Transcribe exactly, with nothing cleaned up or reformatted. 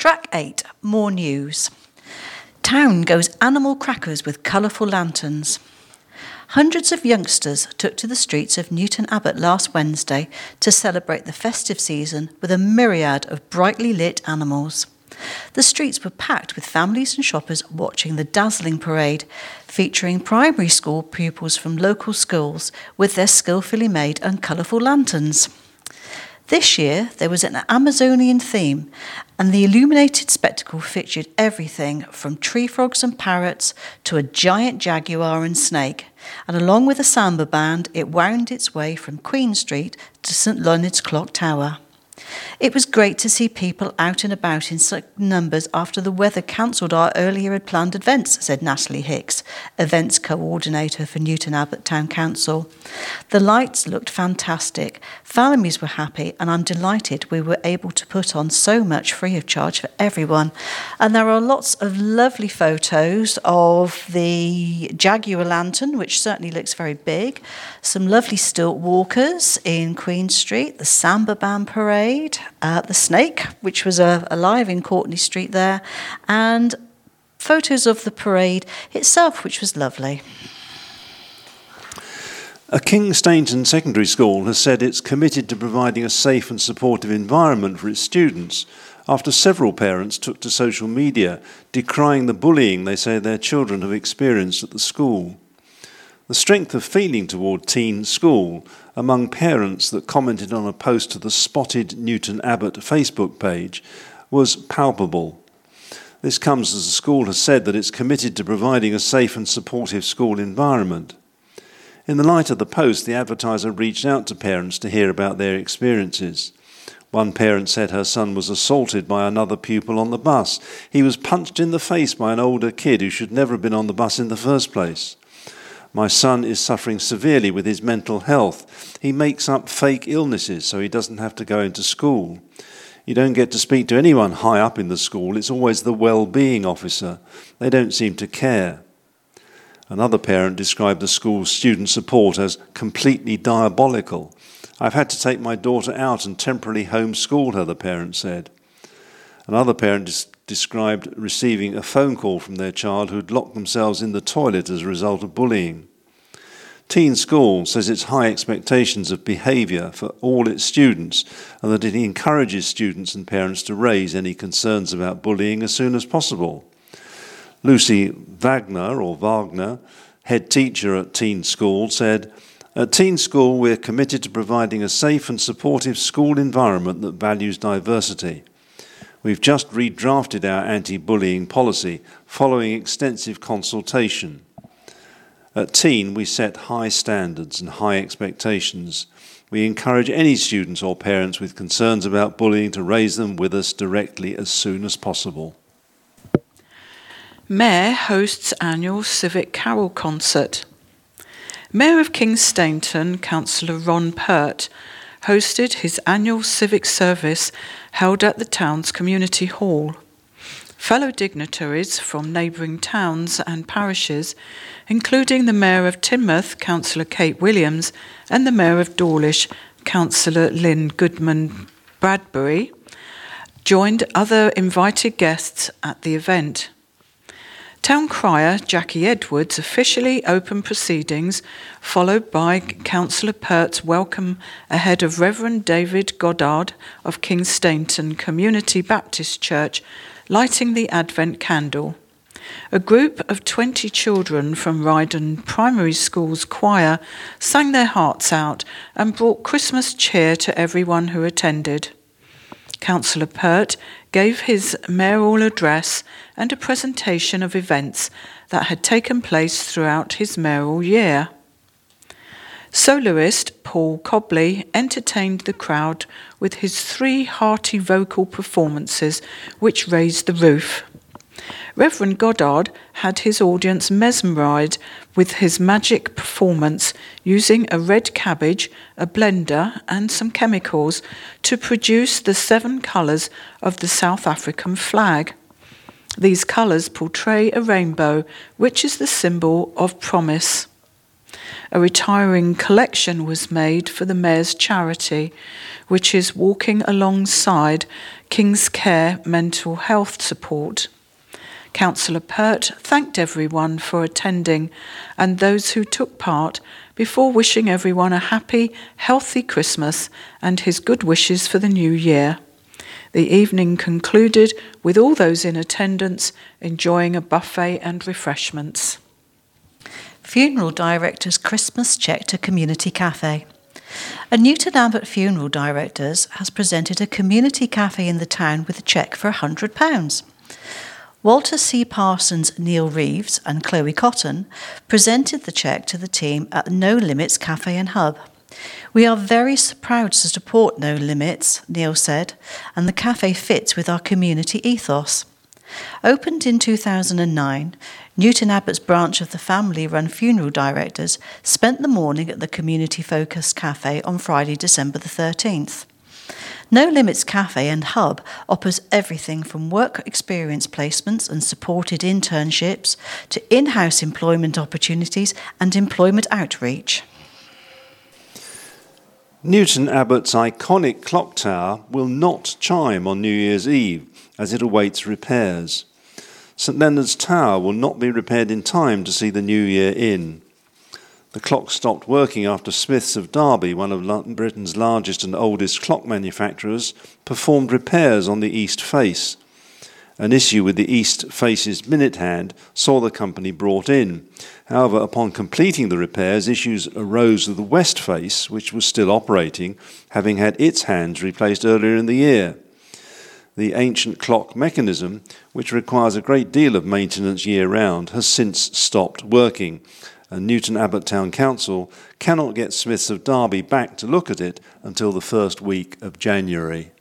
Track eight, more news. Town goes animal crackers with colourful lanterns. Hundreds of youngsters took to the streets of Newton Abbot last Wednesday to celebrate the festive season with a myriad of brightly lit animals. The streets were packed with families and shoppers watching the dazzling parade, featuring primary school pupils from local schools with their skillfully made and colourful lanterns. This year, there was an Amazonian theme, and the illuminated spectacle featured everything from tree frogs and parrots to a giant jaguar and snake, and along with a samba band, it wound its way from Queen Street to St Leonard's Clock Tower. It was great to see people out and about in such numbers after the weather cancelled our earlier planned events, said Natalie Hicks, events coordinator for Newton Abbot Town Council. The lights looked fantastic, families were happy, and I'm delighted we were able to put on so much free of charge for everyone. And there are lots of lovely photos of the Jaguar lantern, which certainly looks very big, some lovely stilt walkers in Queen Street, the Samba Band Parade, Uh, the snake, which was uh, alive in Courtney Street there, and photos of the parade itself, which was lovely. A King Stainton secondary school has said it's committed to providing a safe and supportive environment for its students after several parents took to social media decrying the bullying they say their children have experienced at the school. The strength of feeling toward Teen School among parents that commented on a post to the Spotted Newton Abbot Facebook page was palpable. This comes as the school has said that it's committed to providing a safe and supportive school environment. In the light of the post, the advertiser reached out to parents to hear about their experiences. One parent said her son was assaulted by another pupil on the bus. He was punched in the face by an older kid who should never have been on the bus in the first place. My son is suffering severely with his mental health. He makes up fake illnesses so he doesn't have to go into school. You don't get to speak to anyone high up in the school. It's always the well-being officer. They don't seem to care. Another parent described the school's student support as completely diabolical. I've had to take my daughter out and temporarily homeschool her, the parent said. Another parent des- described receiving a phone call from their child who'd locked themselves in the toilet as a result of bullying. Teen School says it's high expectations of behaviour for all its students and that it encourages students and parents to raise any concerns about bullying as soon as possible. Lucy Wagner, or Wagner, head teacher at Teen School, said, "At Teen School we're committed to providing a safe and supportive school environment that values diversity. We've just redrafted our anti-bullying policy following extensive consultation. At Teen, we set high standards and high expectations. We encourage any students or parents with concerns about bullying to raise them with us directly as soon as possible." Mayor hosts annual Civic Carol concert. Mayor of King Stainton, Councillor Ron Pert, hosted his annual civic service held at the town's community hall. Fellow dignitaries from neighbouring towns and parishes, including the Mayor of Teignmouth, Councillor Kate Williams, and the Mayor of Dawlish, Councillor Lynn Goodman Bradbury, joined other invited guests at the event. Town Crier Jackie Edwards officially opened proceedings, followed by Councillor Pert's welcome ahead of Reverend David Goddard of King Stainton Community Baptist Church, lighting the Advent candle. A group of twenty children from Ryden Primary School's choir sang their hearts out and brought Christmas cheer to everyone who attended. Councillor Pert gave his mayoral address and a presentation of events that had taken place throughout his mayoral year. Soloist Paul Cobley entertained the crowd with his three hearty vocal performances which raised the roof. Reverend Goddard had his audience mesmerised with his magic performance, using a red cabbage, a blender and some chemicals to produce the seven colours of the South African flag. These colours portray a rainbow, which is the symbol of promise. A retiring collection was made for the Mayor's charity, which is walking alongside King's Care mental health support. Councillor Pert thanked everyone for attending and those who took part before wishing everyone a happy, healthy Christmas and his good wishes for the new year. The evening concluded with all those in attendance enjoying a buffet and refreshments. Funeral Directors' Christmas Cheque to Community Cafe. A Newton Abbot Funeral Directors has presented a community cafe in the town with a cheque for one hundred pounds. Walter C. Parsons, Neil Reeves and Chloe Cotton presented the cheque to the team at No Limits Cafe and Hub. "We are very proud to support No Limits," Neil said, "and the cafe fits with our community ethos." Opened in two thousand nine, Newton Abbot's branch of the family-run Funeral Directors spent the morning at the community-focused cafe on Friday, December the thirteenth. No Limits Cafe and Hub offers everything from work experience placements and supported internships to in-house employment opportunities and employment outreach. Newton Abbot's iconic clock tower will not chime on New Year's Eve as it awaits repairs. St Leonard's Tower will not be repaired in time to see the new year in. The clock stopped working after Smiths of Derby, one of Britain's largest and oldest clock manufacturers, performed repairs on the east face. An issue with the east face's minute hand saw the company brought in. However, upon completing the repairs, issues arose with the west face, which was still operating, having had its hands replaced earlier in the year. The ancient clock mechanism, which requires a great deal of maintenance year-round, has since stopped working, and Newton Abbot Town Council cannot get Smiths of Derby back to look at it until the first week of January.